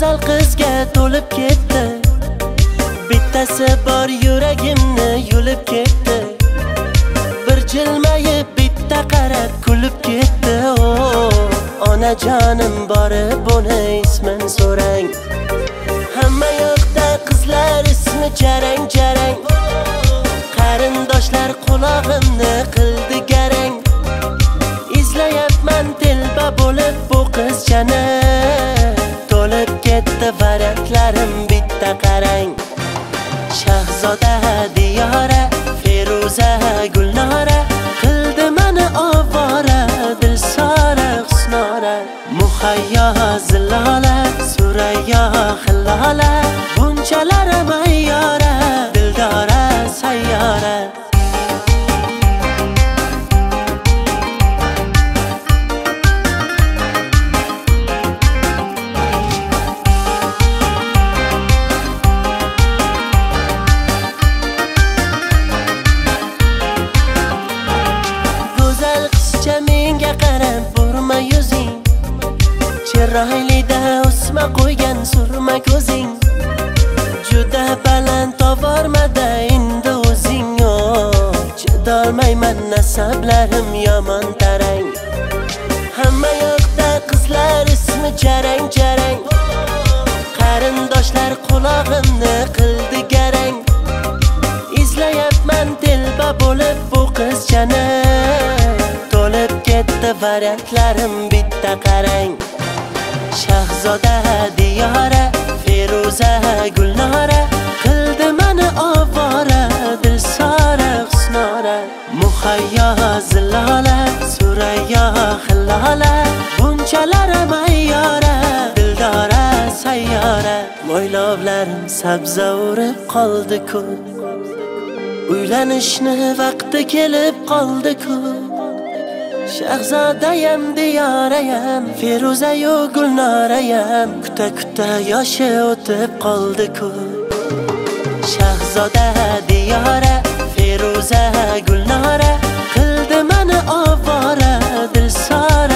go'zal qizga to'lib ketdi. Bittasi bor yuragimni yulib ketdi. Bir jilmayib bitta qarab kulib ketdi. Onajonim borib buni ismin so'rang. Hamma yoqda qizlar ismi jarang jarang. Qarindoshlar qulog'imni qildi garang. Izlayapman telba bo'lib bu qizchani. To'lib ketdi variantlarim bitta qarang. Shahzoda Diyora, Feruza Gulnora qildi meni ovora, Dilsora Husnora. Muhayyo Zilola, Surayyo Hillola, bunchalar mayyora, Dildora sayyora. Menga qarab burma yuzing, chiroylida o'sma qo'ygan surma ko'zing. Juda baland tovormada endi o'zing. Chidolmayman nasablarim yomon tarang. Hamma yoqda qizlar ismi jarang jarang. Qarindoshlar qulog'imni qildi garang. Izlayapman telba bo'lib bu qizchani. To'lib ketdi variantlarim bitta qarang. Shahzoda Diyora, Feruza Gulnora qildi meni ovora, Dilsora Husnora. Muhayyo Zilola, Surayyo Hillola, bunchalar mayyora, Dildora sayyora. Mo'ylovlarim sabza urib qoldi-ku, uylanishni vaqti kelib qoldi-ku. Shahzodayam Diyorayam, Feruzayu Gulnorayam kuta kuta yoshi o'tib qoldi-ku. Shahzoda Diyora, Feruza Gulnora qildi meni ovora, Dilsora